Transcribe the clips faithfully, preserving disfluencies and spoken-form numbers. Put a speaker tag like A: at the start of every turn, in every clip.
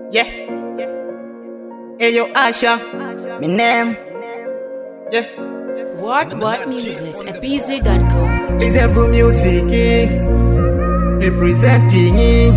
A: Yeah. Hey yo, Asha.
B: My name.
A: Yeah.
C: What What Music at b z dot com.
A: Listen for music, eh? Representing it.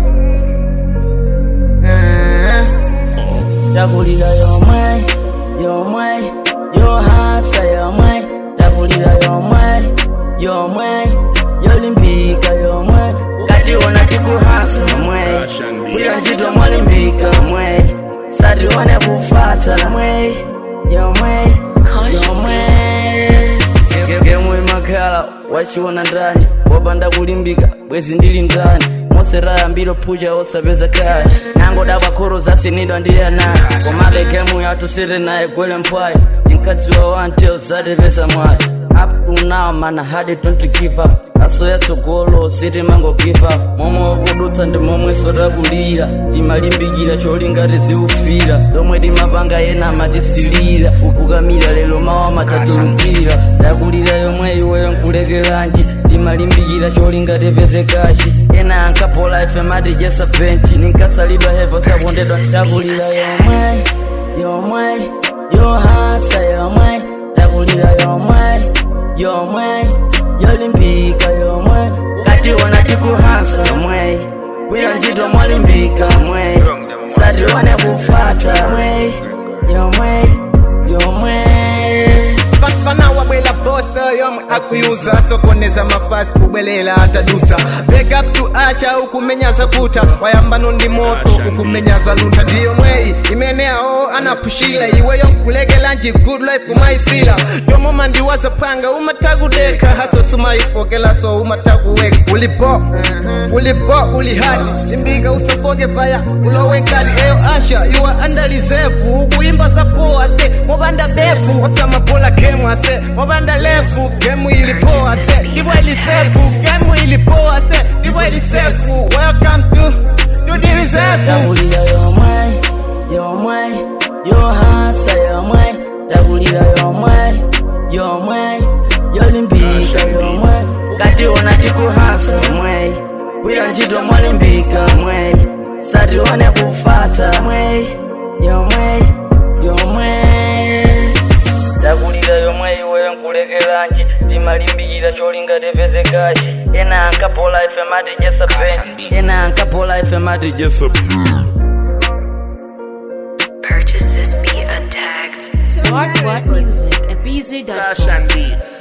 A: Uh.
B: Dabulira yo mwai, yo mwai, yo hasa yo mwai. Dabulira yo mwai, yo mwai, yo limbika yo mwai. Kati wana kiku hasa mwai, wila njito mwalimbika mwai. Sadi wane kufata mwai, yo mwai, yo mwai. Gemwe makala, wachiona ndani. Wabanda kulimbika, wezi ndili ndani. Seraya mbilo puja osabeza cash nango daba koro zasi nido ndiya nasi Komabe kemu ya tusiri na ekwele mpwai Jinkajua wante osade besa mwai Up to now man I had it don't give up Aso ya tokolo siri mango give up Momo wakuduta ndi momwe soda kulira Jimalimbigira cholinga rizi ufira Zomwe di mabanga yena majisilira Ugamira lelo mawa matatulukira Dakulira yomwe iwe yonkulege lanji Jimalimbigira cholinga ribeze kashi Ena ankapo life madi jesa benchi Ninkasalidwa hevo sabondedwa Dakulira yomwe Yomwe Yo hasa yomwe Dakulira yomwe Yomwe Yolimbika yomwe Kati wana kiku hasa yomwe Wila njito mwalimbika yomwe Sadi wane kufata yomwe Yomwe Yomwe
A: Fana wabwela bosta yomwe akuyuza sokoneza mafast kubwelela atadusa Big up to Asha ukumenyaza kuta Wayambano ndi moto ukumenyaza lunta Diyo mwei imenea o anapushila Iwe yokulegela nji good life kumaifila Yomo mandi waza panga umatagudeka Haso sumaifokela so umataguweka Ulipo, ulipo, ulihati Imbiga usafoge fire, ulowe kadi Eyo Asha, you are under reserve Ukuimba za poa se, mobanda befu Osama pola kemu ase, mobanda lefu Gemu ilipoa se, diwa ilisefu Gemu ilipoa se, diwa ilisefu Welcome to, to the reserve
B: Dabulira yomwe, yomwe Yo hasa yomwe Dabulira yomwe, yomwe Yolimbika yomwe Kati wana tiku hasa yomwe Wila njito mwalimbika yomwe Sadi wane kufata yomwe Yomwe, yomwe Dabulira yomwe iwe yonkulege lanji Dimalimbikira cholinga tepeze kashi Ena ankapo life madi jesa benchi Ena ankapo life madi jesa
C: Purchase this beat untagged. What What Music at b z dot com.